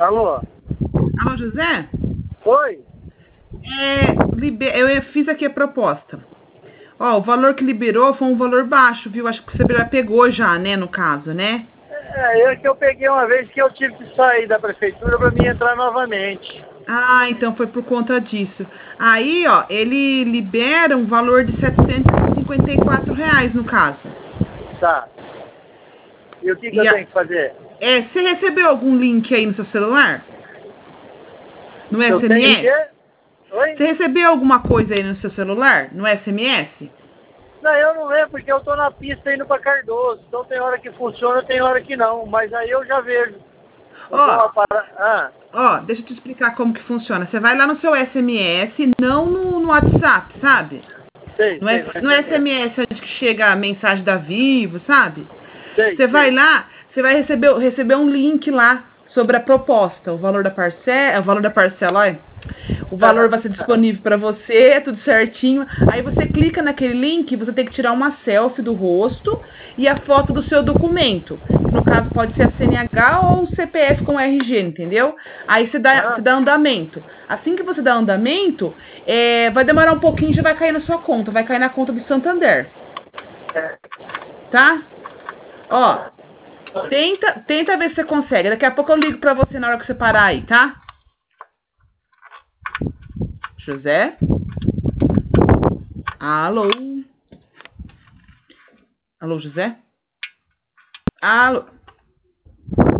Alô? Alô, José? Oi? Eu fiz aqui a proposta. Ó, o valor que liberou foi um valor baixo, viu? Acho que você já pegou já, né, no caso, né? É que eu peguei uma vez que eu tive que sair da prefeitura para mim entrar novamente. Ah, então foi por conta disso. Aí, ó, ele libera um valor de R$ 754 no caso. Tá. E o que E eu a- tenho que fazer? Você recebeu algum link aí no seu celular? No Eu tenho que... SMS? Oi? Você recebeu alguma coisa aí no seu celular? No SMS? Não, eu não lembro porque eu tô na pista indo para Cardoso. Então tem hora que funciona, tem hora que não. Mas aí eu já vejo. Eu dou Ó, uma parada. deixa eu te explicar como que funciona. Você vai lá no seu SMS, não no WhatsApp, sabe? Sei, No, sei, no SMS, onde que chega a mensagem da Vivo, sabe? sei, Você vai sei. lá, você vai receber um link lá sobre a proposta, o valor da parcela, olha. O valor vai ser disponível para você, tudo certinho. Aí você clica naquele link, você tem que tirar uma selfie do rosto e a foto do seu documento. No caso, pode ser a CNH ou o CPF com RG, entendeu? Aí você dá andamento. Assim que você dá andamento, vai demorar um pouquinho e já vai cair na sua conta. Vai cair na conta do Santander. Tá? Ó, tenta ver se você consegue. Daqui a pouco eu ligo pra você na hora que você parar aí, tá? José? Alô? Alô, José? Alô?